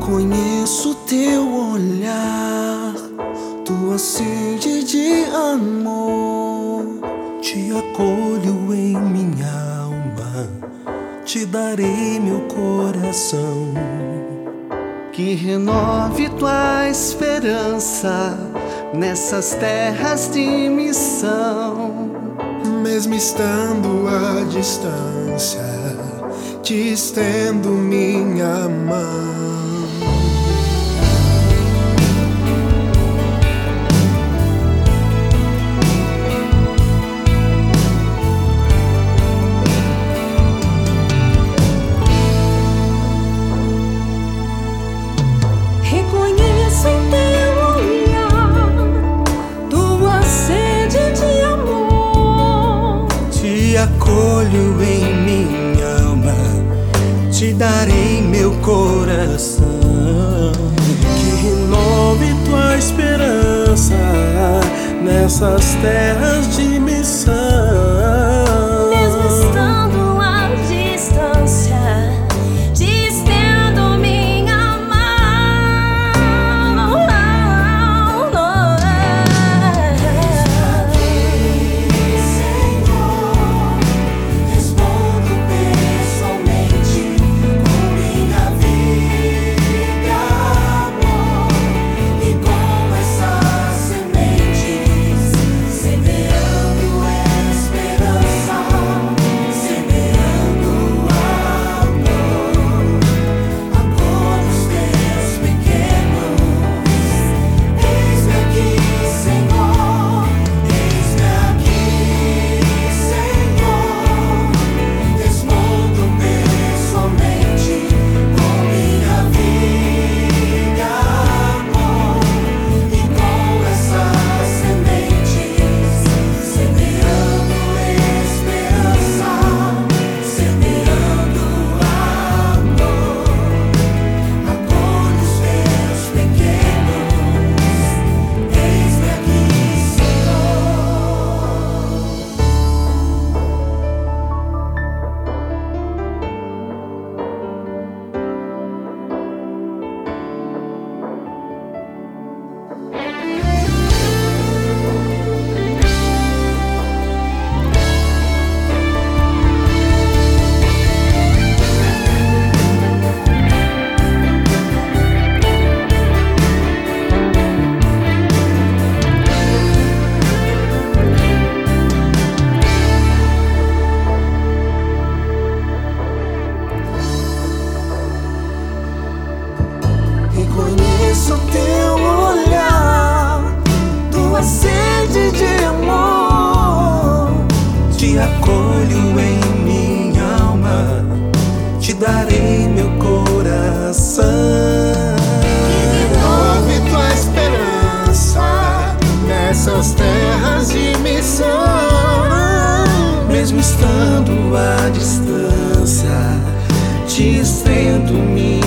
Reconheço teu olhar, tua sede de amor. Te acolho em minha alma, te darei meu coração. Que renove tua esperança nessas terras de missão. Mesmo estando à distância, te estendo minha mão. Reconheço em teu olhar tua sede de amor. Te acolho em minha alma, te darei meu coração. Que renove tua esperança nessas terras de missão. Mesmo estando à distância, te estendo minha mão. Senhor, respondo pessoalmente com minha vida, amor, e com essas sementes, semeando esperança, semeando amor. Acolho os teus pequenos. Eis-me aqui, Senhor. Eis-me aqui, Senhor. Respondo pessoalmente com minha vida, amor, e com essas sementes, semeando esperança, semeando amor. Acolho os teus pequenos. Eis-me aqui, Senhor. Reconheço teu olhar, tua sede de amor. Te acolho em minha alma, te darei meu coração. Renove tua esperança nessas terras de missão. Mesmo estando à distância, te estendo minha